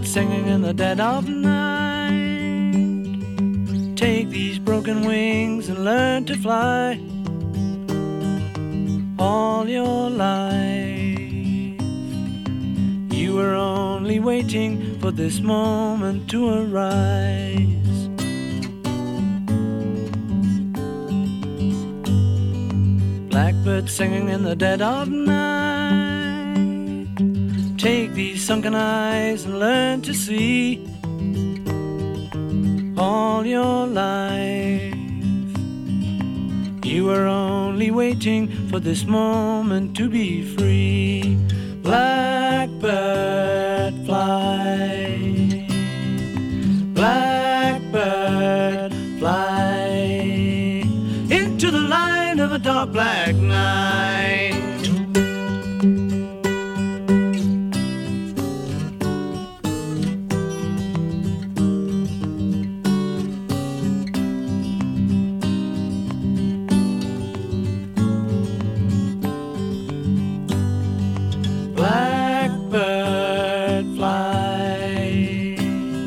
Blackbird singing in the dead of night. Take these broken wings and learn to fly all your life. You were only waiting for this moment to arise. Blackbird singing in the dead of night. Take these sunken eyes and learn to see all your life. You were only waiting for this moment to be free. Blackbird fly, blackbird fly into the light of a dark black night. Blackbird fly,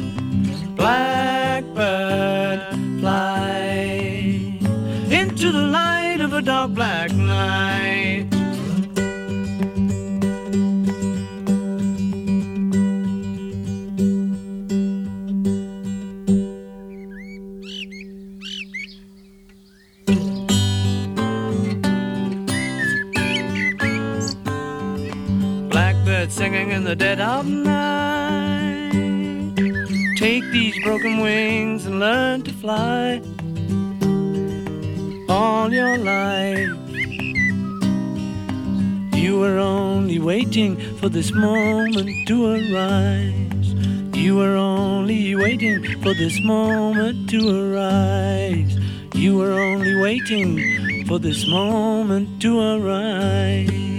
blackbird fly into the light of a dark black night. Blackbird singing in the dead of night. Take these broken wings and learn to fly all your life. You were only waiting for this moment to arise. You were only waiting for this moment to arise. You were only waiting for this moment to arise.